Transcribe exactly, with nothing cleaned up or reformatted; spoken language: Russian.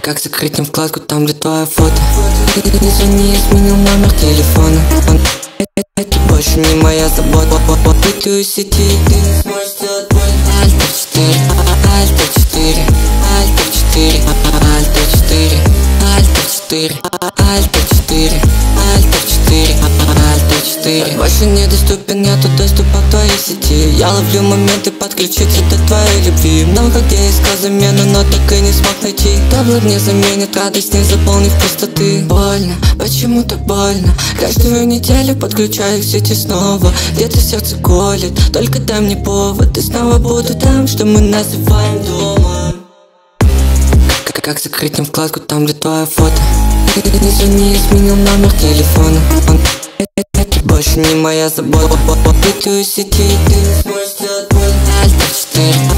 Как закрыть не вкладку там, где твое фото? Не звони, я сменил номер телефона. Это больше не моя забота. Ты у сети, ты не сможешь сделать больно. Альт эф четыре, Альт эф четыре, Альт эф четыре, Альт эф четыре, Альт эф четыре, Альт эф четыре, Альт эф четыре, Альт эф четыре. Больше недоступен, нету доступа к твоей сети. Я ловлю моменты подключиться до твоей любви. Много где искал замену, но так и не смог найти. Таблет не заменит радость, не заполнив пустоты. Больно, почему так больно? Каждую неделю подключаю к сети снова. Где-то сердце колет, только дай мне повод. И снова буду там, что мы называем домом. Как закрыть не вкладку там, где твое фото? Не звони, я сменил номер телефона. Это больше не моя забота. Ты у сети, ты не сможешь сделать больно. Альт эф четыре.